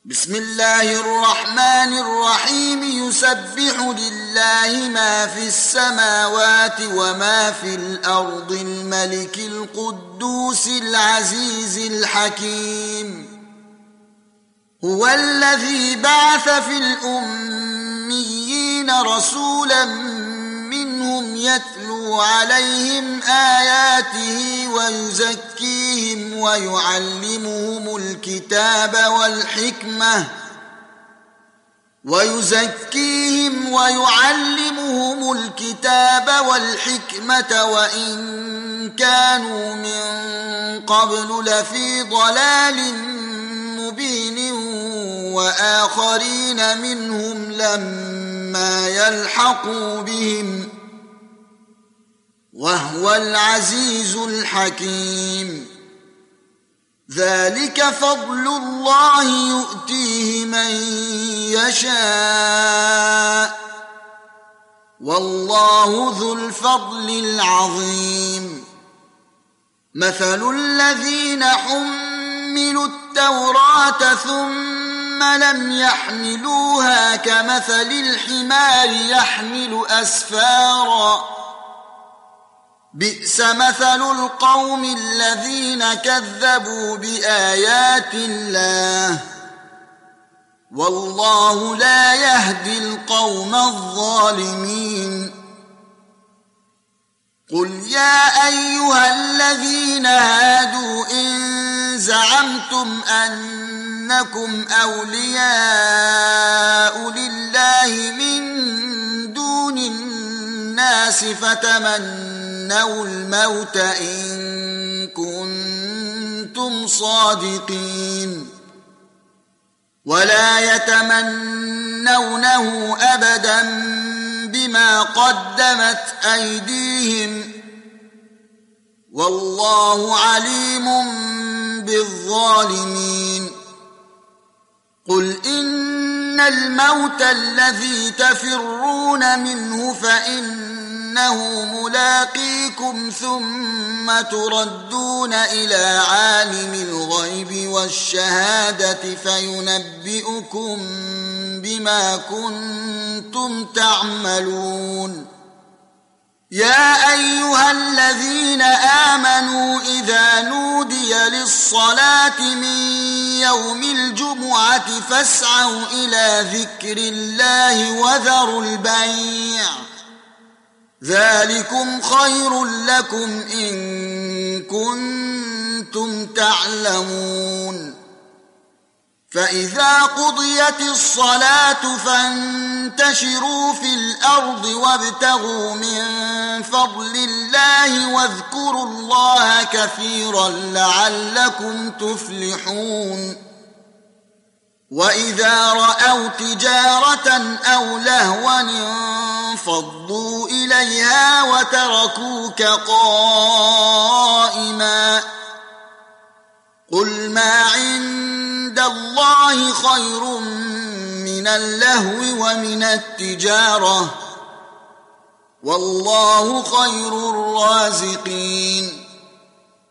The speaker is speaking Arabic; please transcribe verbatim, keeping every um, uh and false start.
بسم الله الرحمن الرحيم يسبح لله ما في السماوات وما في الأرض الملك القدوس العزيز الحكيم هو الذي بعث في الأميين رسولا منهم يتلو عليهم آياته ويزكيهم ويعلمهم الكتاب والحكمة ويزكيهم ويعلمهم الكتاب والحكمة وإن كانوا من قبل لفي ضلال مبين وآخرين منهم لما يلحقوا بهم وهو العزيز الحكيم ذلك فضل الله يؤتيه من يشاء والله ذو الفضل العظيم مثل الذين حملوا التوراة ثم لم يحملوها كمثل الحمار يحمل أسفارا بئس مثل القوم الذين كذبوا بآيات الله والله لا يهدي القوم الظالمين قل يا أيها الذين هادوا إن زعمتم أنكم أولياء لله من دون الناس فتمنوا الموت إن كنتم صادقين ولا يتمنونه أبدا بما قدمت أيديهم والله عليم بالظالمين قل إن الموت الذي تفرون منه فإنه ملاقيكم ثم تردون إلى عالم الغيب والشهادة فينبئكم بما كنتم تعملون يا أيها الذين آمنوا إذا نودي للصلاة من يوم الجمعة فاسعوا إلى ذكر الله وذروا البيع ذلكم خير لكم إن كنتم تعلمون فإذا قضيت الصلاة فانتشروا في الأرض وابتغوا من فضل الله واذكروا الله كثيرا لعلكم تفلحون وإذا رأوا تجارة أو لهوا انفضوا إليها وتركوك قائما قل ما عند الله خير من اللهو ومن التجارة والله خير الرازقين